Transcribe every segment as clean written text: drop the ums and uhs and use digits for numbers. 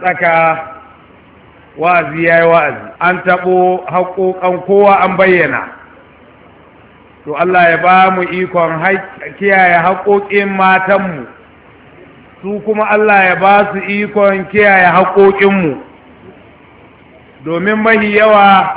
tsaka wa'azi ya yi wa'azi, an taɓo haƙoƙan kowa an bayyana. To Allah ya ba mu ikon kiyaye haƙoƙin matanmu, su kuma Allah ya ba su ikon kiyaye haƙoƙinmu, domin mahi yawa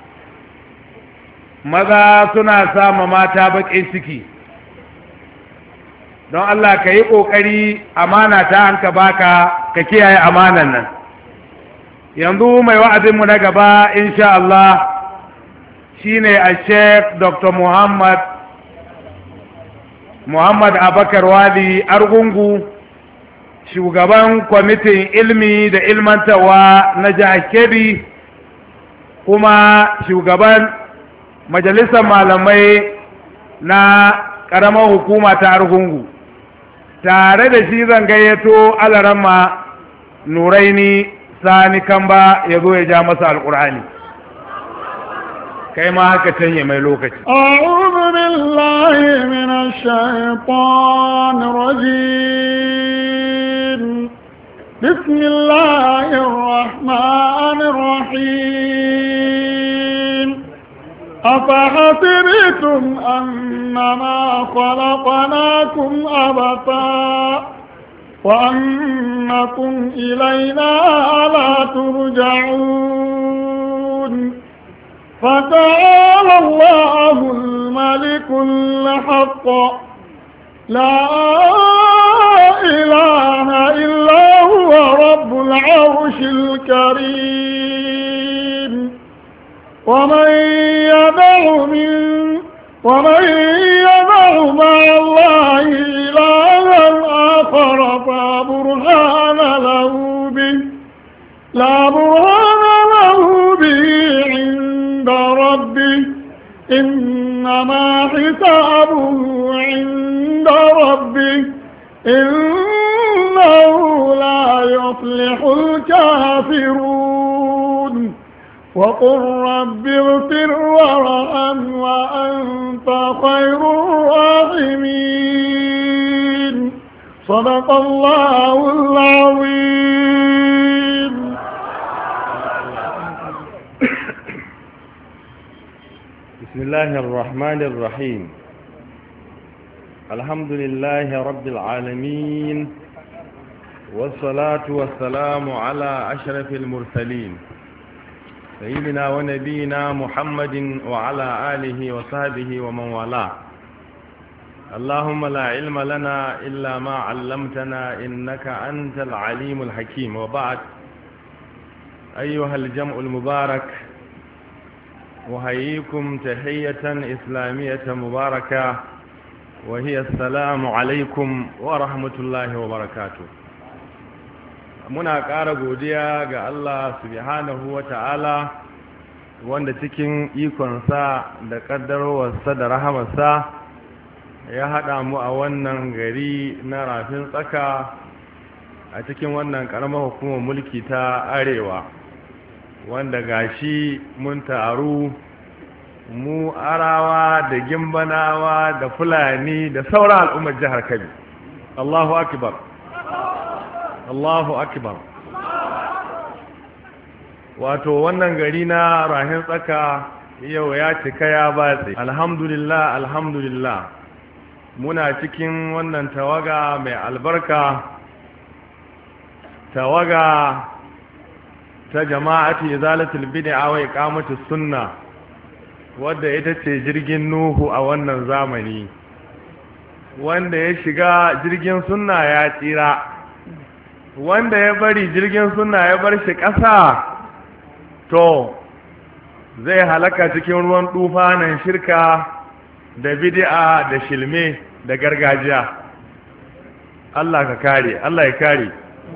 maza suna sama mata baƙin ciki. Don Allah ka yi ƙoƙari amana ta hanka baka ka kiyaye amanan nan. Yanzu mai wa'azinmu na gaba insha Allah shine a Sheikh Dr. Muhammad Abakar Wali Argungu, shugaban kwamitin ilmi da ilmantarwa na jihar Kebbi, kuma shugaban majalisar malamai na ƙaramar hukuma ta Argungu. Tare da shi zan gayyato Alaramma Nuraini Sani Kamba ya zo ya ja masa alƙur'ani. kai ma haka canye mai lokaci. A'udhu billahi minash shaitanir rajim. Bismillahir rahmanir rahim. أفحسبتم أنما خلقناكم عبثا وأنكم إلينا لا ترجعون فتعالى الله الملك الحق لا إله إلا هو رب العرش الكريم ومن يدع مع الله إلها آخر لا برهان له به عند ربه إنما حسابه عند ربه إنه لا يفلح الكافرون وقل رب اغفر وارحم وأنت خير الراحمين صدق الله العظيم. بسم الله الرحمن الرحيم الحمد لله رب العالمين والصلاة والسلام على أشرف المرسلين سيدنا ونبينا محمد وعلى آله وصحبه ومن والاه. اللهم لا علم لنا إلا ما علمتنا إنك أنت العليم الحكيم. وبعد، أيها الجمع المبارك، أحييكم تحية إسلامية مباركة وهي السلام عليكم ورحمة الله وبركاته. muna ƙara godiya ga Allah subhanahu wa ta'ala wanda cikin ikonsa da ƙaddarowarsa da rahamarsa ya haɗa mu a wannan gari na rafin tsaka a cikin wannan ƙaramar hukumar mulki ta arewa, wanda gashi mun taru mu arawa da gimbanawa da fulani da sauran al'ummar jihar Kebbi. Allahu akbar, Allahu akbar. Wato wannan gari na rahin tsaka yau ya cika ya batse. Alhamdulillah, alhamdulillah. Muna cikin wannan tawaga mai albarka, tawaga ta jama'ati izalatul bid'a wa iqamatus sunna, wadda ita ce jirgin Nuhu a wannan zamani. Wanda ya shiga jirgin sunna ya tsira, wanda ya bari jirgin sunna ya bar shi ƙasa to zai halaka cikin ruwan tufanin shirka da bid'a da shilme da gargajiya. Allah ka kare, Allah ya kare.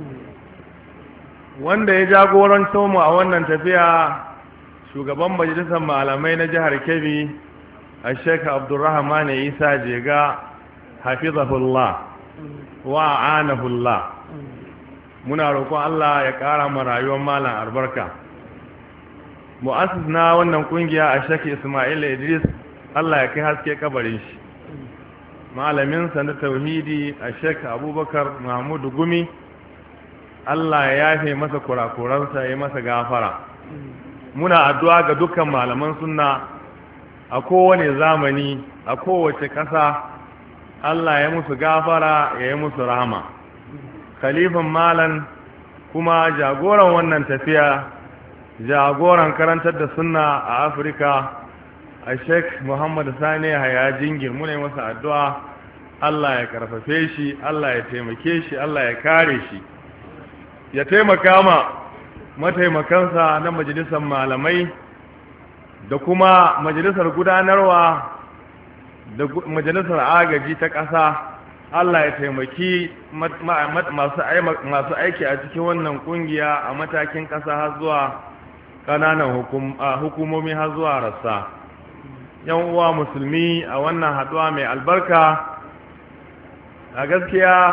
Wanda ya jagoranto mu a wannan tafiya shugaban majalisar malamai na jihar Kebbi, Sheikh Abdulrahman Isa Jega, hafizahullah wa a'anahullah. Muna roƙon Allah ya ƙara mu rayuwar malam albarka. Mu'assis na wannan kungiya a Sheikh Ismail Idris, Allah ya kai haske kabarin shi. Malamin sa na tauhidi a Sheikh Abubakar Mahmud Gumi, Allah ya yafe masa kurakuransa ya masa gafara. Muna addu'a ga dukkan malaman sunna a kowane zamani a kowace ƙasa, Allah ya musu gafara ya yi musu rahama. Khalifan malan kuma jagoran wannan tafiya, jagoran karantar da sunna a Afirka, a Sheikh Muhammad Sani Haya Jingir, muna yi masa addu'a Allah ya karfafe shi, Allah ya taimake shi, Allah ya kare shi, ya taimaka ma mataimakansa na majalisar malamai da kuma majalisar gudanarwa da majalisar agaji ta ƙasa. Allah ya taimaki masu aiki a cikin wannan ƙungiya a matakin ƙasa har zuwa ƙananan hukumomi har zuwa rassa. Yan uwa musulmi a wannan haɗuwa mai albarka, a gaskiya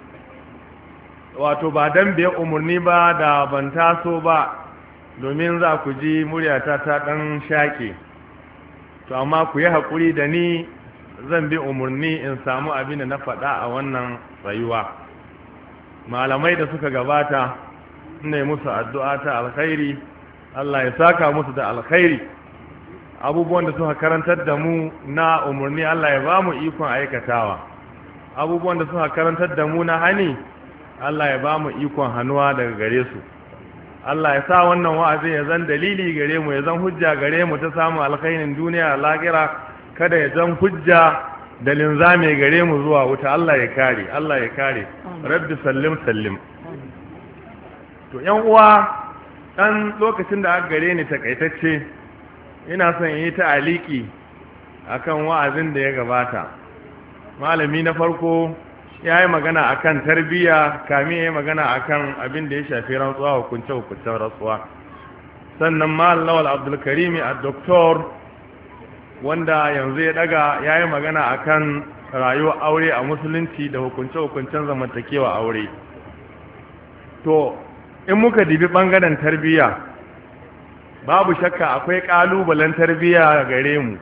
wato ba dan biya umarni ba da ban taso ba, domin za ku ji muryata ta ɗan shaƙe, to amma ku yi haƙuri da ni, zan bi umarni in samu abin da na faɗa a wannan rayuwa. Malamai da suka gabata ina yi musu addu'a ta alkhairi, Allah ya saka musu da alkhairi. Abubuwan da suka karantar da mu na umarni Allah ya ba mu ikon aikatawa, abubuwan da suka karantar da mu na hani Allah ya ba mu ikon hannuwa daga gare su. Allah ya sa wannan wa'azi ya zan dalili gare mu, ya zan hujja gare mu ta samu alkhairin duniya a lahira, kada ya zan hujja da linzame gare mu zuwa wuta. Allah ya kare, Allah ya kare. Rabbi sallim sallim. To yan uwa, dan lokacin da aka gare ni takaitacce, ina son yi ta aliki akan wa'azin da ya gabata. Malami na farko ya yi magana akan tarbiyya, kamin ya yi magana akan abin da ya shafi rantsuwa, hukunce-hukuncen rantsuwa. Sannan Malam Lawal Abdulkarimi a doktor, wanda yanzu ya daga, ya yi magana akan rayuwar aure a musulunci da hukunce-hukuncen zamantakewa aure. To in muka dibi ɓangaren tarbiyya, babu shakka akwai ƙalubalen tarbiyya gare mu.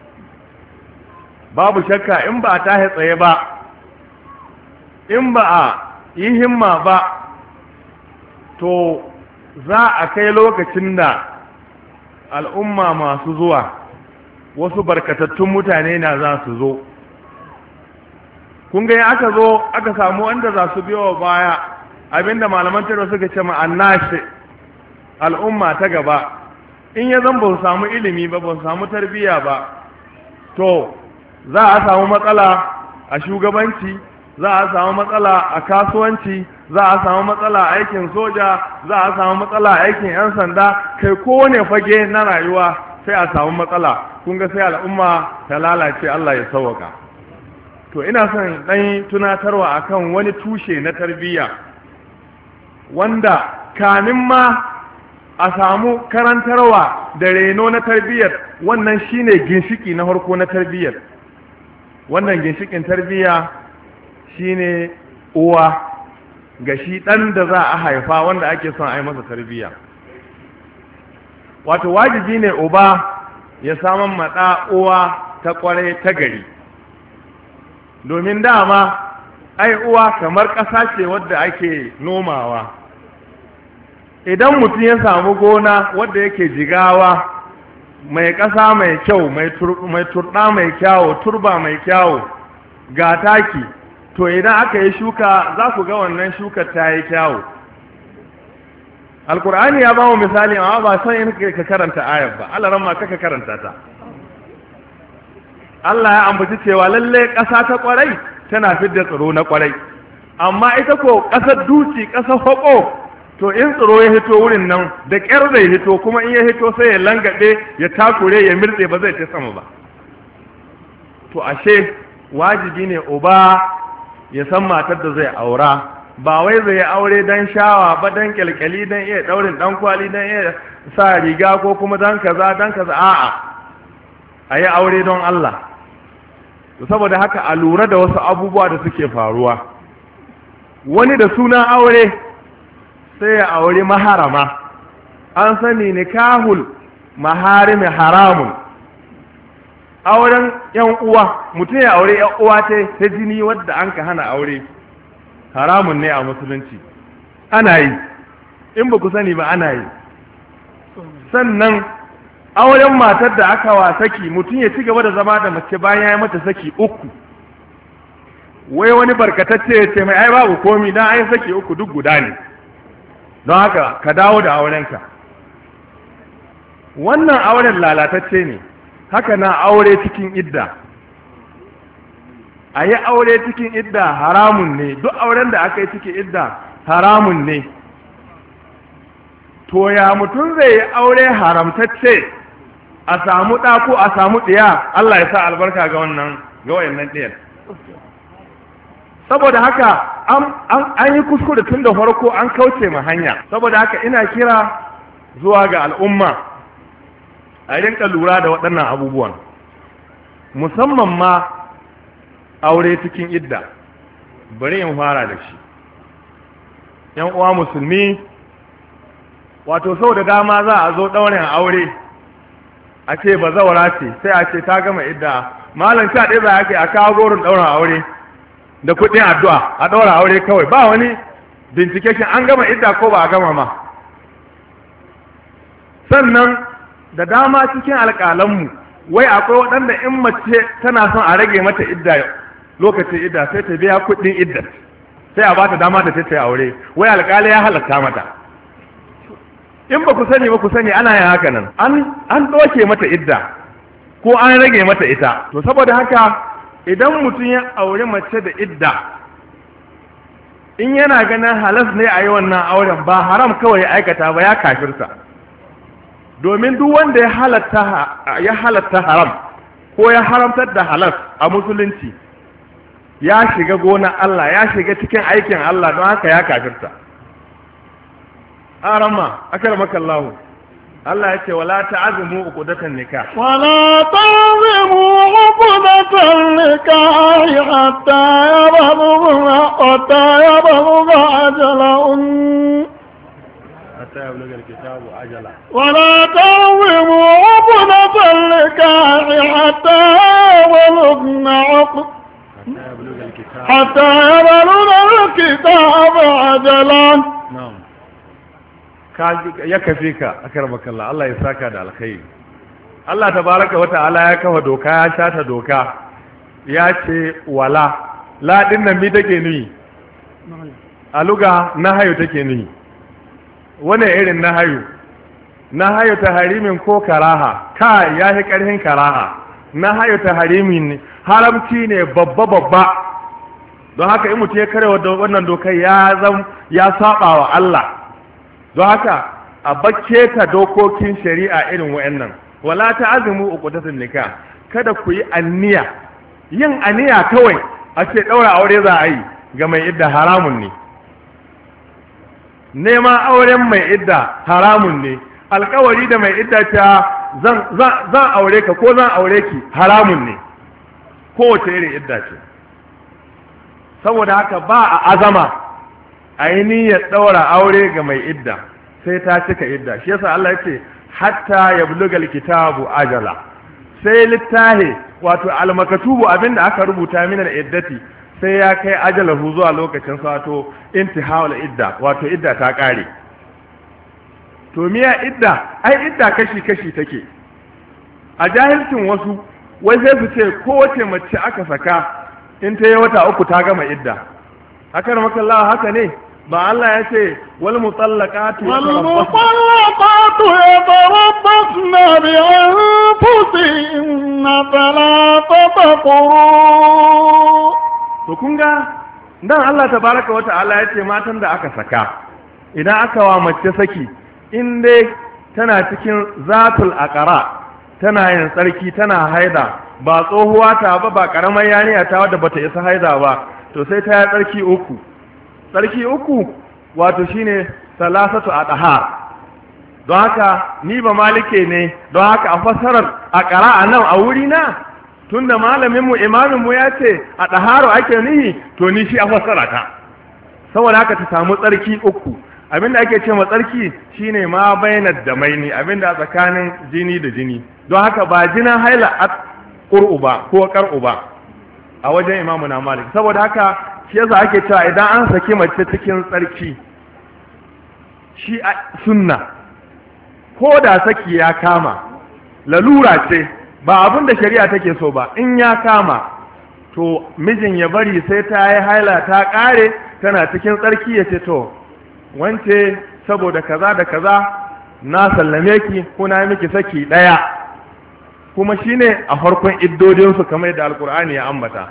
Babu shakka in ba a tahi tsaye ba, in ba a yi himma ba, to za a kai lokacin da al'umma masu zuwa, wasu barkatattun mutane na za su zo. Kun ga aka zo aka samu wanda za su biyo baya, abinda malaman tare suka ce ma'annashi al'umma ta gaba, in ya zan ba su samu ilimi ba, ba su samu tarbiyya ba, to za a samu matsala a shugabanci, za a samu matsala a kasuwanci, za a samu matsala a aikin soja, za a samu matsala a aikin 'yan sanda, kai kowane fage na rayuwa sai a samu matsala. Kun ga sai al'umma ta lalace, Allah ya sauwaka. To ina son ɗan tunatarwa akan wani tushe na tarbiyya wanda kamin ma a samu karantarwa da reno na tarbiyyar, wannan shine ginshiki na farko na tarbiyyar. Wannan ginshikin tarbiyya shine uwa ga shi ɗan da za a haifa wanda ake son a yi masa tarbiyya. Wato wajibi ne uba ya saman maɗa uwa ta ƙwarai ta gari, domin dama ai uwa kamar ƙasa ce wadda ake nomawa. Idan mutum ya samu gona wadda yake jigawa, mai ƙasa mai kyau, mai turɗa mai kyawo, turba mai kyawo, ga taki, to idan aka yi shuka za ku ga wannan shukar ta yi kyawo. Alkur'ani ya ba mu misali, amma ba son in ka karanta ayar ba, Allah ran ma kaka karanta ta. Allah ya ambaci cewa lalle ƙasa ta ƙwarai tana fidda tsiro na ƙwarai, amma ita ko ƙasar duci, ƙasar haƙo, to in tsiro ya hito wurin nan da ƙyar zai hito, kuma in ya hito sai ya langaɗe, ya takure, ya mirtse, ba zai ce sama ba. To ashe wajibi ne uba ya san matar da zai aura, ba wai zai aure don shawa ba, don kyalkyali, don iya ɗaurin ɗan kwali, don iya sa riga, ko kuma don kaza, a'a, a yi aure don Allah. Saboda haka a lura da wasu abubuwa da suke faruwa. Wani da sunan aure sai ya aure maharama, an sani nikahul maharimi haramun. Auren yan uwa, mutum ya aure yan uwa ta jini wadda an ka hana aure, haramun ne a musulunci. ana yi, in ba ku sani ba ana yi. Sannan auren matar da aka wa saki, mutum ya ci gaba da zama da mace bayan ya yi mata saki 3, wai wani barkatacce ya ce mai ai babu komi dan ai saki 3 duk guda ne, don haka ka dawo da aurenka. Wannan auren lalatacce ne. Haka na aure cikin idda, a yi aure cikin idda haramun ne, duk auren da aka yi cikin idda haramun ne. To ya mutum zai yi aure haramtacce a samu ɗa ko a samu ɗiya? Allah ya sa albarka ga wayannan ɗiyar. Saboda haka an yi kuskure tun da farko, an kauce ma hanya. Saboda haka ina kira zuwa ga al'umma a rinka lura da waɗannan abubuwan, musamman ma aure cikin idda. Bari in fara da shi. ‘Yan uwa musulmi, wato sau da dama za a zo ɗaurin aure a ce ba zaura ce, sai a ce ta gama idda. Malam sha ɗaya za a kai a kawo gorin ɗaurin aure da kuɗin addu'a a ɗaura aure kawai, ba wani bincike shi an gama idda ko ba a gama ma. Sannan da dama cikin alƙalanmu, wai akwai waɗanda in mace tana son a rage mata idda lokacin idda sai ta biya kuɗin idda, sai a ba ta dama ta ta aure, wai alƙali ya halatta mata. In ba ku sani ba ku sani ana yin haka nan, an ɗauke mata idda ko an rage mata ita. To saboda haka idan mutum ya aure mace da idda, in yana ganin halas ne a yi wannan auren, ba haram kawai ya aikata ba, ya kafirta. Domin duk wanda ya halatta haram ko ya haramtar da halas a musulunci, ya shiga gonar Allah, ya shiga cikin aikin Allah, don haka ya kafirta. Arama akramaka Allah, Allah ya ce wala ta'zimu uqdatan nikah, ولا تعظموا عقدة النكاح حتى يبلغ أجلهن حتى يبلغ الكتاب أجله. ولا تعظموا عقدة النكاح حتى يبلغ الكتاب أجله. نعم. ya kafe ka akarbakallah, Allah ya saka da alkhairi. Allah tabaraka wa ta'ala ya kafa doka, ya shata doka, ya ce wala. La din nan mi take nuyi? A luga nahayu take nuyi. Wane irin nahayu? Nahayu ta harimin ko karaha? Ka ya fi karhin karaha. Nahayu ta harimin haramci ne babba. Don haka in mutum ya kare wannan dokar ya saba wa Allah. Don haka a bakke ta dokokin shari'a irin wa'annan. Wala ta'azimu uqdatun nikah, kada ku yi aniya. Yin aniya kawai a ce daura aure za a yi ga mai idda haramun ne. Neman auren mai idda haramun ne. Alkawari da mai idda ta zan aure ka ko zan aure ki haramun ne. Kowace irin idda ce. Saboda haka ba a azama a yi niyyar ɗaura aure ga mai idda sai ta cika idda. Shi yasa Allah ya ce hatta ya bulugal kitabu ajala, sai littahi wato almakatubu abinda aka rubuta min iddati sai ya kai ajalahu zuwa lokacin wato intihawul idda, wato idda ta kare. To miya idda? Ai idda kashi take. A jahilcin wasu wai sai su ce kowace mace aka saka in ta yi wata 3 ta gama idda. Haka da makallah haka ne? Ba Allah ya ce wal mutallaqatu yatarabbasna bi anfusihinna thalathata quru. To kun ga dan Allah tabaraka wa ta'ala ya ce matan da aka saka, idan aka wa mace saki, in dai tana cikin zatul aqra, tana yin tsarki, tana haida, ba tsohuwa ta ba karamar yariya ta wadda bata isa haida ba, to sai ta yi tsarki 3. Tsarki 3 wato shine salasatu adhar. Don haka ni ba malike ne, don haka a fasarar a qira'a nan a wuri na, tunda malamin mu imamin mu ya ce adharu ake nihi, to ni shi a fasara ta. Saboda haka ta samu tsarki 3. Abinda ake ce ma tsarki shine ma bainad damaini, abinda a tsakanin jini da jini. Don haka ba jinin haila qur'u ba ko qar'u ba a wajen imamu na Malik. Saboda haka shi yasa ake cewa idan an saki mace cikin tsarki shi a sunna. Ko da saki ya kama lalura ce ba abin da shari'a take so ba, in ya kama to mijin ya bari sai ta yi haila ta ƙare tana cikin tsarki ya ce to wance saboda kaza da kaza na sallame ki ko na miki saki ɗaya, kuma shine a farkon iddodinsu kamar yadda alkur'ani ya ambata.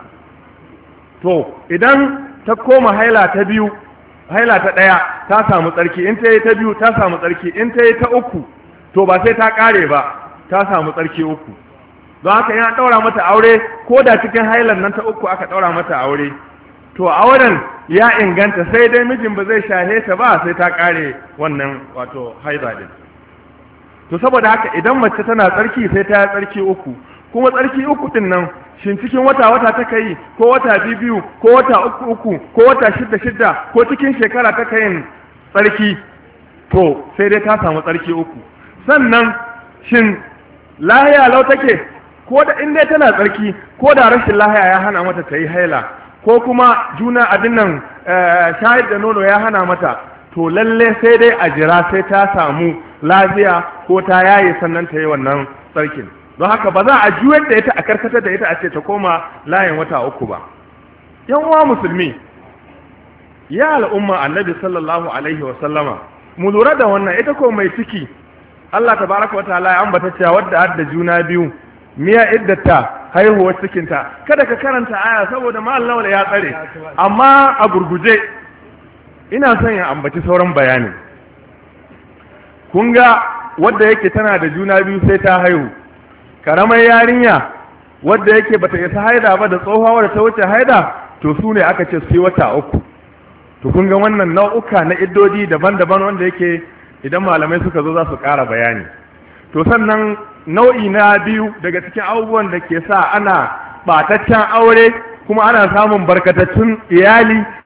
To idan ta koma haila ta biyu, haila ta ɗaya ta samu tsarki, in ta yi ta biyu ta samu tsarki, in ta yi ta uku to ba sai ta ƙare ba, ta samu tsarki uku. Don haka yana ɗaura mata aure ko da cikin hailan nan ta uku aka ɗaura mata aure, to auren ya inganta, sai dai mijin ba zai shahe ta ba sai ta ƙare wannan wato haiza din. To saboda haka idan mace tana tsarki sai ta yi tsarki uku, kuma tsarki uku din nan shin cikin wata ta kai ko wata biyu ko wata uku ko wata shidda ko cikin shekara ta kai tsarki, to sai dai ta samu tsarki uku. Sannan shin lahiya lau take, ko da in dai tana tsarki ko da rashin lahiya ya hana mata ta yi haila, ko kuma juna abin nan shayar da nono ya hana mata, to lalle sai dai a jira sai ta samu lafiya ko ta yaye sannan ta yi wannan tsarkin. Don haka ba za a juyar da ita a karkatar da ita a ce ta koma layin wata uku ba. Yan uwa musulmi, ya al'umma annabi sallallahu alaihi wa sallama, mu lura da wannan, ita ko mai ciki Allah tabaraka wa ta'ala ya ambata cewa wadda adda juna biyu miya iddata haihuwar cikinta, kada ka karanta aya saboda ma Allah ya tsare, amma a gurguje ina son ya ambaci sauran bayani. Kun ga wadda yake tana da juna biyu sai ta haihu, karamar yarinya wadda yake bata isa haida ba da tsohuwa da ta wuce haida, to su ne aka ce su yi wata uku. To kun ga wannan nau'uka na iddodi daban-daban wanda yake idan malamai suka zo za su ƙara bayani. To sannan nau'i na biyu daga cikin abubuwan da ke sa ana ɓataccen aure kuma ana samun barkatattun iyali